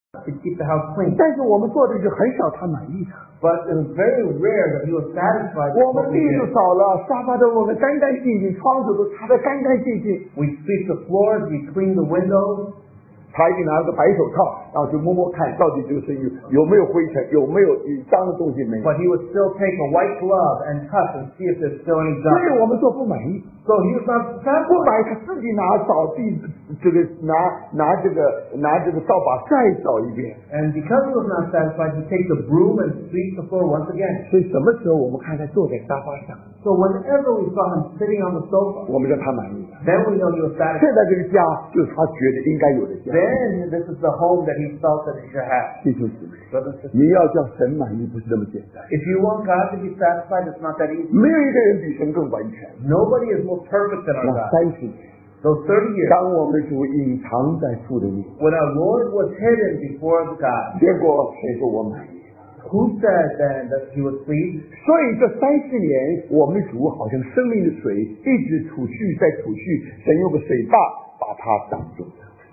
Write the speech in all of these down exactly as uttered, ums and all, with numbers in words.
to keep the house clean. 但是我们做的是很少他满意的。 But it was very rare that he was satisfied with 我们 what 地 we 都 did. 扫了，沙发都弄得干干净净，窗子都擦得干干净净。 We sweep the floors, we clean the windows. 他一定拿了个白手套，然后去摸摸看到底这个生意有没有灰尘，有没有脏的东西没有。 But he would still take a white glove and touch and see if there's still any 所以 dust. 我们做不满意， So he was not 不 satisfied. 满意他自己拿扫地，这个拿拿这个拿这个扫把再扫一遍。 And because he was not satisfied, he takes the broom and sweeps the floor once again. 所以什么时候我们看他坐在沙发上， So whenever we saw him sitting on the sofa, 我们叫他满意。 then we know he was 现 satisfied. 在这个家就是他觉得应该有的家。 Then this is the home that he felt that he should have. 弟兄姊妹， Brothers and sisters, 你要叫神满意不是那么简单， if you want God to be satisfied, it's not that easy. 没有一个人比神更完全。 Nobody is more perfect than our 那 God. 三十年， Those thirty years, 当我们的主隐藏在父的面， when our Lord was hidden before the God, 结果谁说我满意？ who said then that he was pleased? 所以这三十年，我们的主好像生命的水一直储蓄在储蓄，神用个水坝把它挡住。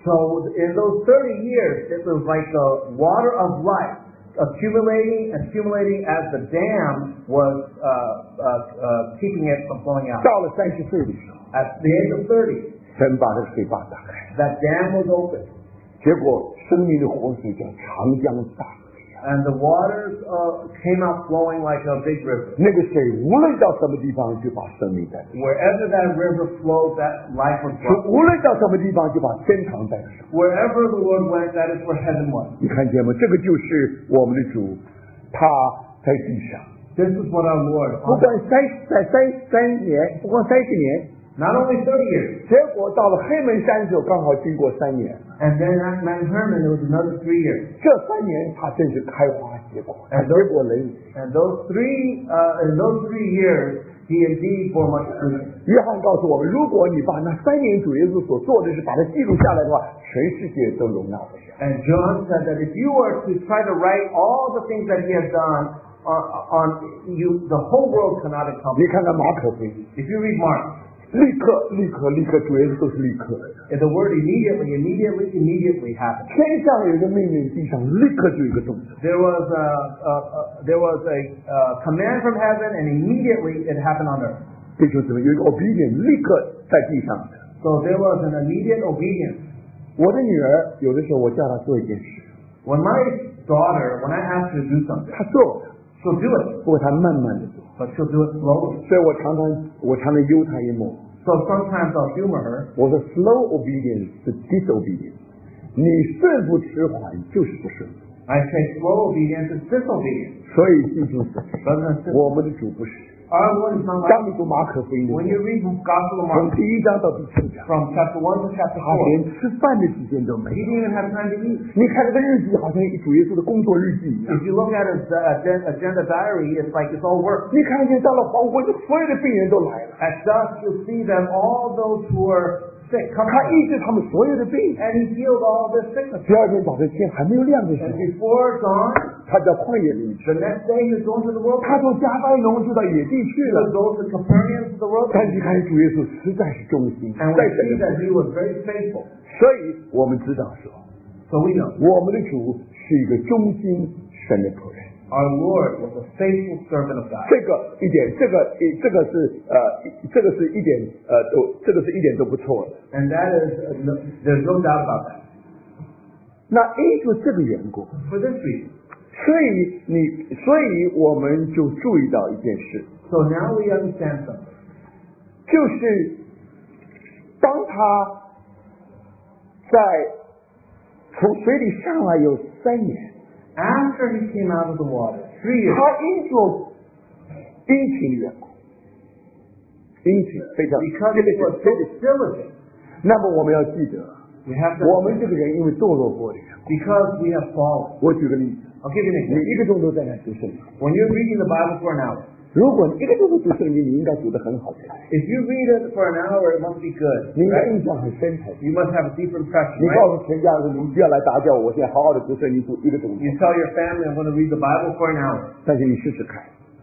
So in those thirty years, it was like the water of life accumulating, accumulating as the dam was uh, uh, uh, keeping it from flowing out. 到了三十岁的时候， At the age of thirty, 神把这个水坝打开， that dam was open, 结果生命的活水叫长江大河一样。 and the waters uh, came out flowing like a big river. 那个水无论到什么地方，就把生命带走； Wherever that river flowed, that life was 是 brought. 无论到什么地方，就把天堂带走。 Wherever the Lord went, that is where heaven was. 你看见吗？这个就是我们的主，他在地上， This is what our Lord, 不管三在三三年，不光三十年， not only thirty years, 结果到了黑门山的时候，刚好经过三年， and then at Mount Hermon, it was another three years. 这三年他真是开花结果，他结果累累。 And those three, uh, in those three years, he indeed bore much fruit. 约翰告诉我们，如果你把那三年主耶稣所做的事把它记录下来的话，全世界都容纳不下。 And John said that if you were to try to write all the things that he has done on, on you, the whole world cannot 你 accomplish. 看看马可福音， If you read Mark, 立刻立刻立刻，主耶稣都是立刻的。 if the word immediately, immediately, immediately happened. 天上有一个命令，地上立刻就有一个动作。 There was a, a, a there was a, uh command from heaven, and immediately it happened on earth. 弟兄姊妹，有一个 obedience 立刻在地上的。 So there was an immediate obedience. 我的女儿有的时候我叫她做一件事， When my daughter, when I ask her to do something, 她做， she'll do it, 不过她慢慢的做， but she'll do it slowly. 所以我常常我常常悠她一默。 So sometimes I'll humor her. 我说 slow obedience 是 disobedience， 你顺服迟缓就是不顺服。 I say slow obedience is disobedience. 所以弟兄姊妹， Brothers and sisters, 我们的主不是。 our Lord is not 当 like 你读马可福音的 when 时 you 候， read the Gospel of 从 Mark 第一章到第七章， from chapter one to chapter 他 four, 连吃饭的时间都没 he 有。 didn't even have time to eat. 你看这个日记，好像主耶稣的工作日记一样。 If you look at his uh, agenda agenda diary, it's like it's all work. 你看见到了黄昏，所有的病人都来了， At dusk, you'll see them, all those who are sick, come 他医治他们所有的病。 and he healed all their sickness. 第二天早晨天还没有亮的时 And 候， before dawn, 他到旷野里去， the next day he was going to the 他 wilderness. 从加百农就到野地去 He 了 would。go to Capernaum to the 但 wilderness. 是看主耶稣实在是忠心， And 在 we 神 see 的 that he was very faithful. 所以我们知道说， So we know 我们的主是一个忠心神的仆人。 our Lord was a faithful servant of God. 这个一点，这个一这个是呃，这个是一点呃都，这个是一点都不错的。 And that is, uh, no, there's no doubt about that. 那因着这个缘故， For this reason. 所以你，所以我们就注意到一件事， So now we understand something. 就是当他在从水里上来有三年， After he came out of the water, three years, 他因着殷勤的缘故，殷勤非常 because 这 he 个 was 这 so 个， diligent, 那么我们要记得， we have to, 我们这个人因为堕落过的缘故。 because we have fallen. 我举个例子， I'll give you an 你 example. 一个钟头在那读圣经， When you're reading the Bible for an hour, 如果你一个钟头读圣经，你应该读得很好的， if you read it for an hour, it must be good. 你应该 Right? 印象很深才对。 You must have a deep impression, 你 right? 告诉全家人，你们不要来打搅我，我现在好好的读圣经，读一个钟头。 You tell your family, I'm going to read the Bible for an hour. 但是你试试看，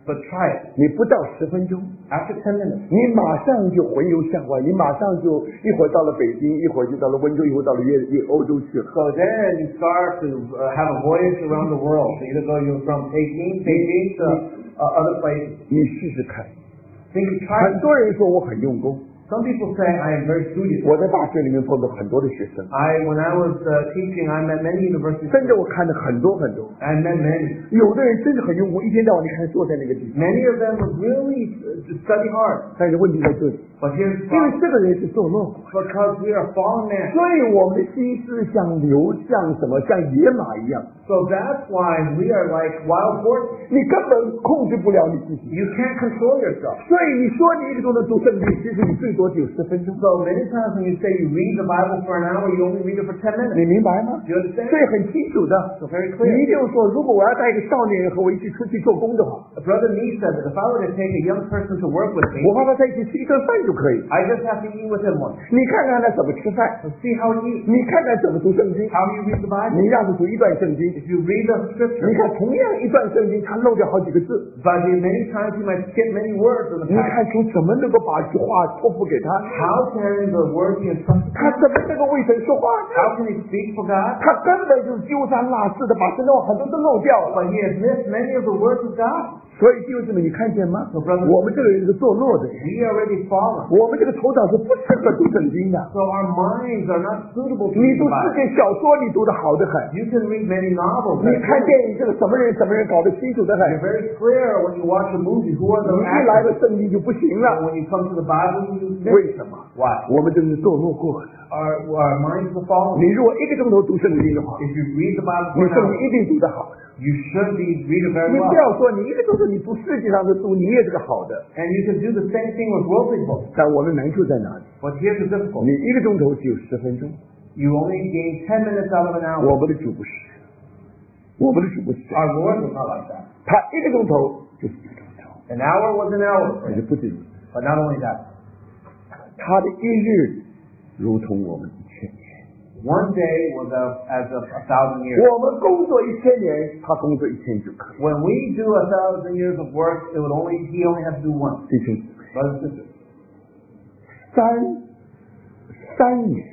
But try it. 你不到十分钟 After ten minutes, 你马上就魂游向外，你马上就一会儿到了北京，一会儿就到了温州，一会儿到了越越欧洲去了。 so then you start to uh, have a voyage around the world. So either go you from Beijing, Beijing to uh, other places. 你试试看。 Think you try 很 it. 多人说我很用功， Some people say I am very studious. 我在大学里面碰到很多的学生， I, when I was uh, teaching, I met many university 真的 students. 我看到很多很多， I met many. 有的人真的很用功，一天到晚你看坐在那个地方， Many of them would really uh, study hard. 但是问题在这里， But here's the 因为 problem. 这个人是堕落， Because we are fallen man. 所以我们的心思像牛，像什么，像野马一样， So that's why we are like wild horses. 你根本控制不了你自己。 You can't control yourself. 所以你说你一个钟头读圣经，其实你最多只有十分钟， So many times when you say you read the Bible for an hour, you only read it for ten 你 minutes. 明白吗？ Do you understand? 所以很清楚的， So very 你 clear. 一定说，如果我要带一个少年人和我一起出去做工的话， Brother Nee said that if I were to take a young person to work with me, 我和他在一起吃一顿饭就可以。 I just have to eat with him once. 你看看他怎么吃饭， So see how he eats, 你看看怎么读圣经， how you read the Bible. 你让他读一段圣经， If you read the 你 scripture, 看同样一段圣经，他漏掉好几个字， but many times you might skip many words in the 你 passage. 看出怎么能够把这话托付给他？ How can the word be entrusted? 他怎么能够为神说话呢？ How can he speak for God? 他根本就是丢三落四的，把神的话很多都漏掉了。 But he has missed many of the words of God. 所以弟兄姊妹，你看见吗？ So brother, 我们这个人是堕落的人， we are already fallen. 我们这个头脑是不适合读圣经的。 So our minds are not suitable to 你 read 读 the 世 Bible. 界小说，你读的好的很； You can read many novels. 你 That's 看 good. 电影，这个什么人什么人搞得清楚的很。 You're very clear when you watch a movie who are 你 the 一来 actors. 了圣经就不行 But 了， when you come to the Bible, you miss 为什么？ Why? 我们这是堕落过的。 Our, our minds are fallen. 你如果一个钟头读圣经的话， If you read the Bible 你 for an 圣经 hour, 一定读得好的。 you should be read it very 你 well. 不要说你一个钟头你读世界上的书，你也是个好的。 And you can do the same thing with worldly books. 但我们难处在哪里？ But here's the difficulty. 你一个钟头只有十分钟， You only gain ten minutes out of an hour. 我们的主不是，我们的主不是， Our Lord was not like that. 他一个钟头就是一个钟头， An hour was an hour for 但是 him. 不止如此， But not only that. 他的一日如同我们一千年。 One day was a, as of a thousand years. 我们工作一千年，他工作一天就可以。 When we do a thousand years of work, it would only he only has to do one. 弟兄姊妹， Brothers and sisters, 三三年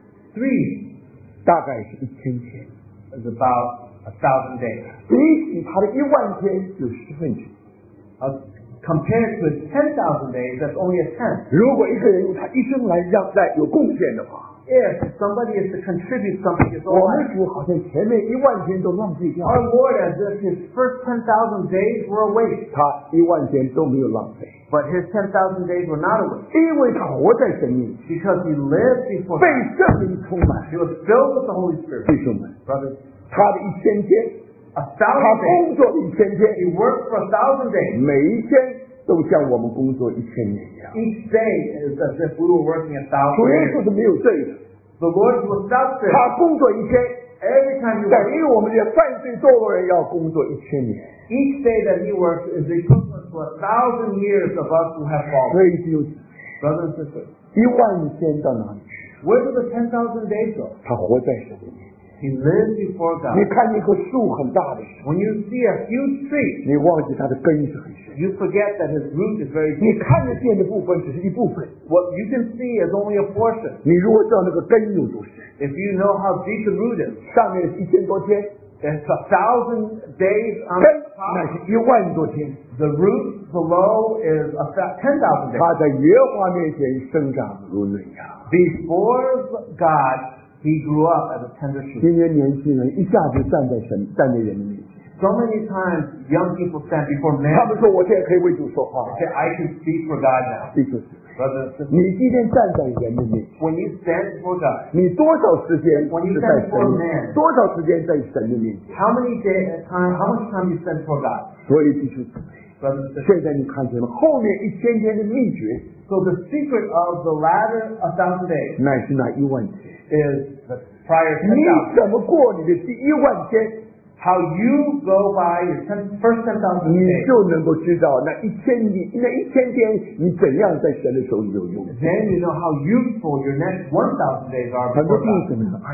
three 大概是一千天， is about a thousand days. 比起他的一万天就十分之一。 Uh, compared to his ten thousand days, that's only a tenth. 如果一个人用他一生来让来有贡献的话， If somebody is to contribute something to his 我 own 们 life, 主好像前面一万天都浪费掉 our 了， Lord, as if his first ten thousand days were a waste, 他一万天都没有浪费， but his ten thousand days were not a waste 因为他活在神面前， because he lived before 被 God. 圣灵充满。 He was filled with the Holy Spirit. 弟兄们， Brothers, 他的一千天， a 他 thousand days. 工作的一千天， He worked for a thousand days. 每一天都像我们工作一千年一样。 Each day is as if we were working a 主 thousand 耶 years. 稣是没有罪的， The Lord was without sin. 他工作一天， Every time he 等 worked, 于我们这些犯罪堕落人要工作一千年。 each day that he works is equivalent to a thousand years of us who have 所 fallen. 以就 Brothers and sisters, 一万天到哪里去？ where do the ten thousand days go? 他活在神里面。 He lives before 你 God. 看那棵树很大的时候， When you see a huge tree, 你忘记它的根是很深。 you forget that his root is very 你 deep. 看得见的部分只是一部分， What you can see is only a portion. 你如果知道那个根有多深， If you know how deep the root is, 上面是一千多天， there's a thousand days on 根 the 那 top. 是一万多天。 The root below is a th- ten thousand days. 他在耶和华面前生长如嫩芽。 Before God, he grew up as a tender shoot. 今天年轻人一下子站在神站在人的面前， So many times, young people stand before 他 men 们说我现在可以为主说话 and。say, I can speak for God now. 弟兄姊妹， Brothers and sisters, 你今天站在人的面前， when you stand before God, 你多少时间 when you 是在 stand 神 before man 多少时间在神的面前？ how many day, time, how much time you spend before God? 所以弟兄姊妹， Brothers and sisters, 现在你看见了后面一千天的秘诀， so the secret of the latter a thousand days 乃是那一万天。 is the prior ten 你 thousand. 怎么过你的第一万天， How you go by your ten, first ten thousand 你 days. 就能够知道那一千你那一千天你怎样在神的手里有用。 Then you know how useful your next one thousand days are 很多 before 弟兄 God. 姊妹说：“哎呦，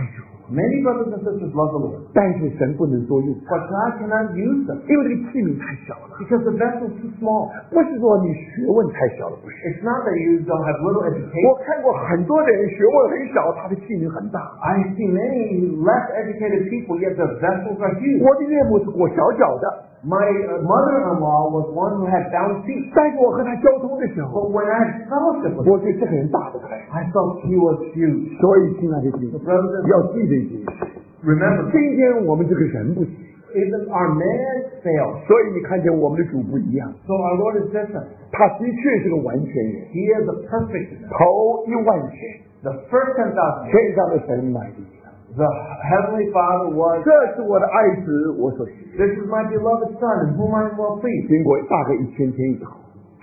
Many brothers and sisters love the Lord, 但是神不能多用， but God cannot use them 因为这个器皿太小了。 because the vessel is too small. 不是说你学问太小了，不是。 It's not that you don't have little 我 education. 看过很多的人学问很小，他的器皿很大。 I see many less educated people, yet their vessels are huge. 我的岳母是裹小脚的， My uh, mother-in-law was one who had bound feet, 但是我和他交通的时候， but when I had fellowship with her, 我觉得这个人大得很。 I felt she was huge. 所以，亲爱的弟兄， Brothers and 要记得一件事： remember, 今天我们这个人不行， even our man failed. 所以你看见我们的主不一样， So our Lord is different. 他的确是个完全人， He is a perfect man. 头一万千， The first ten thousand, 天上的神买的。 the Heavenly Father was, 这是我的爱子，我所喜悦。 this is my beloved Son, in whom I am well pleased. 经过大概一千天以后，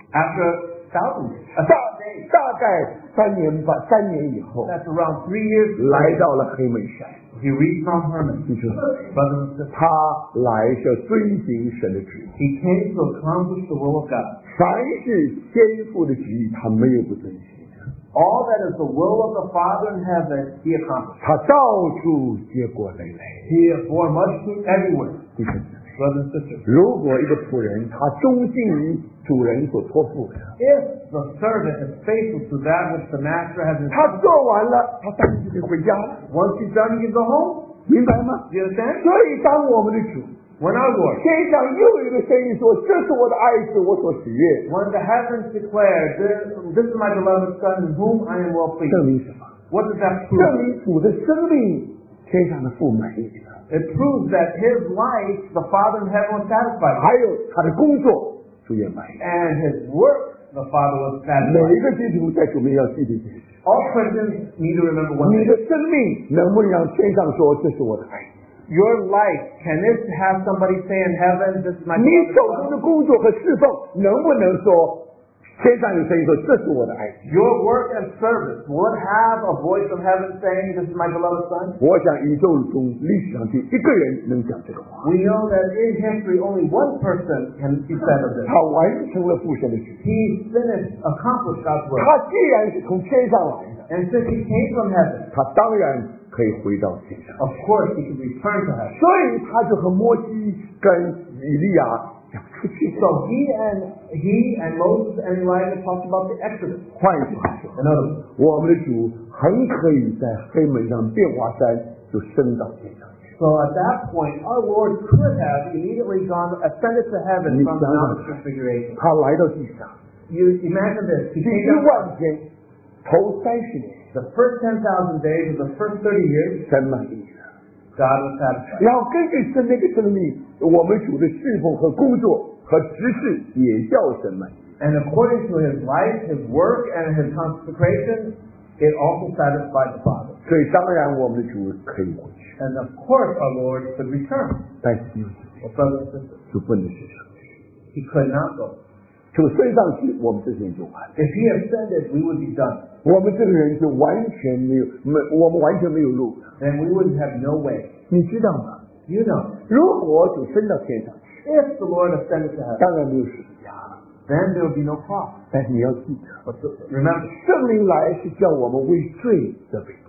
After thousands, a 大 thousand days, 大概三年吧，三年以后， that's around three years 来 later, 到了黑门山。 he reached Mount Hermon. 记住， Brothers and sisters, 他来是遵行神的旨意， he came to accomplish the will of God. 凡是先父的旨意，他没有不遵行的。 All that is the will of the Father in heaven, he accomplished. 他到处结果累累。 He bore much fruit everywhere. 弟兄姊妹， Brothers and sisters, 如果一个仆人他忠心于主人所托付的， if the servant is faithful to that which the master has 他 instructed, 做完了，他当然就可以回家了， once he's done, he can go home. 明白吗？ Do you understand? 所以，当我们的主 When our Lord, 天上又有一个声音说：“这是我的爱子，我所喜悦。 when the heavens declared, this, this is my beloved Son, in whom I am well ” pleased. 证明什么？ What does that 证 prove? 明主的生命，天上的父满意了， It proves that his life, the Father in heaven was satisfied with, 还有他的工作，主也满意。 and his work, the Father was 每 satisfied. 一个基督徒在主面要记得一件事： All Christians need to remember one 你 thing. 的生命能不能让天上说这是我的爱子？ Your life, can it have somebody say in heaven, this is my 你 beloved 手中 Son? 的工作和侍奉能不能说天上有声音说这是我的爱子？ Your work and service, will it have a voice from heaven saying, this is my beloved Son? 我想宇宙中历史上就一个人能讲这个话， We know that in history, only one person can be said of this. 他完成了父神的旨意。 He finished, accomplished God's will. 他既然是从天上来的， And since he came from heaven, 他当然可以回到天上， of course he could return to heaven. 所以他就和摩西跟以利亚讲出去。 So he and he and Moses and Elijah talked about the Exodus. 换一句话说， In other words, 我们的主很可以在黑门上变化山就升到天上去。 so at that point, our Lord could have immediately gone, ascended to heaven from the Mount of Transfiguration. 他来到地上， You imagine this. He 第 came 一 down, 万天，头三十年， the first ten thousand days of the first thirty years, 神满意了。 God was satisfied. 然后根据神那个生命，我们主的侍奉和工作和执事也叫神满意。 And according to his life, his work, and his consecration, it also satisfied the Father. 所以当然我们的主可以回去， And of course our Lord could return. 但是弟兄姊妹 Well, brothers and sisters, 主不能是上去， he could not go. 主升上去，我们这些人就完了。 If he ascended, we would be done. 我们这个人就完全没有没，我们完全没有路了。 Then we wouldn't have no way. 你知道吗？ You know, 如果主升到天上去， if the Lord ascended to heaven, 当然没有十字架了。 then there would be no cross. 但是你要记得， But the- remember, 圣灵来是叫我们为罪责备。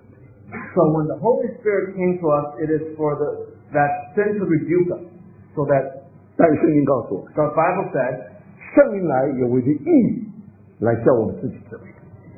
so when the Holy Spirit came to us, it is for the that sin to rebuke us. So that, 但是圣经告诉我， the Bible said, 圣灵来也为着义来叫我们自己责备。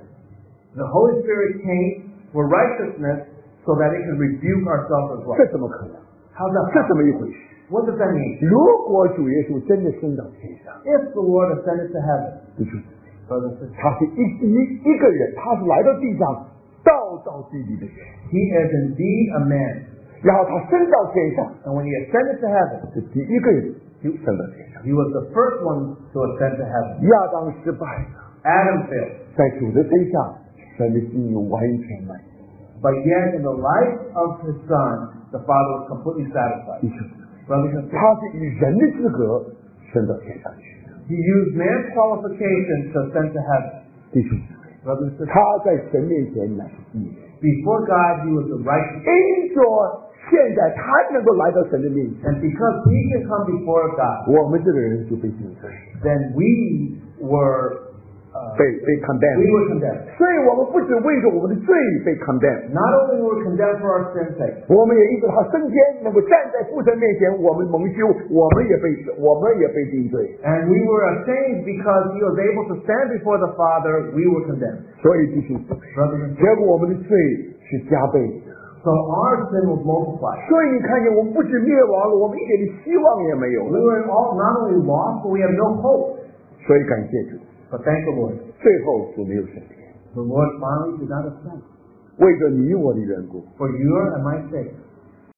the Holy Spirit came for righteousness so that it could rebuke ourselves as well. 这怎么可能？ How's that 这 possible? 怎么一回事？ What does that mean? 如果主耶稣真的升到天上， If the Lord ascended to heaven, 弟兄姊妹， brothers and sisters, 他是一一一个人，他是来到地上道到地里的人， he is indeed a man. 然后他升到天上， And when he ascended to heaven, 是第一个人就升到天上。 he was the first one to ascend to heaven. 亚当失败了， Adam failed. 在主的身上，神的心意完全满意。 But yet in the life of his son, the Father was completely satisfied. 弟兄姊妹， Brothers and sisters, 他是以人的资格升到天上去的。 he used man's qualification to ascend to heaven. 弟兄姊妹， Brothers and sisters, 他在神面前乃是义人。 before God, he was the righteous. 因着现在他能够来到神的面前， And because he can come before God, 我们这个人就被定罪。 then we were uh, uh, 被被 condemn。 we were condemned. 所以我们不只为着我们的罪被 condemn， Not only were we condemned for our sin's sake, 我们也因着他升天，能够站在父神面前，我们蒙羞，我们也被我们也被定罪。 and we were ashamed because he was able to stand before the Father. We were condemned. 所以弟兄姊妹， Brothers and 结果我们的罪是加倍的。 So our sin was multiplied. 所以你看见我们不止灭亡了，我们一点的希望也没有 We 了。 were all not only lost, but we have no hope. 所以感谢主， But thank the Lord. 最后主没有升天， The Lord finally did not ascend 为着你我的缘故， for your and my sake.